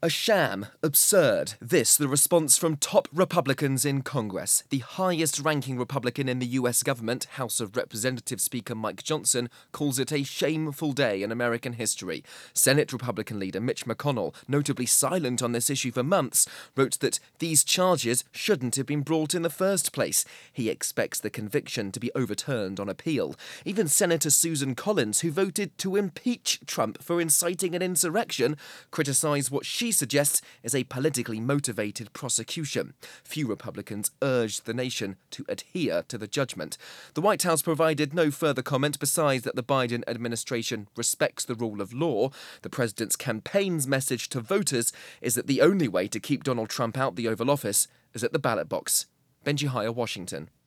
A sham, absurd. This, the response from top Republicans in Congress. The highest-ranking Republican in the US government, House of Representatives Speaker Mike Johnson, calls it a shameful day in American history. Senate Republican leader Mitch McConnell, notably silent on this issue for months, wrote that these charges shouldn't have been brought in the first place. He expects the conviction to be overturned on appeal. Even Senator Susan Collins, who voted to impeach Trump for inciting an insurrection, criticised what she suggests is a politically motivated prosecution. Few Republicans urged the nation to adhere to the judgment. The White House provided no further comment besides that the Biden administration respects the rule of law. The president's campaign's message to voters is that the only way to keep Donald Trump out the Oval Office is at the ballot box. Benji Hire, Washington.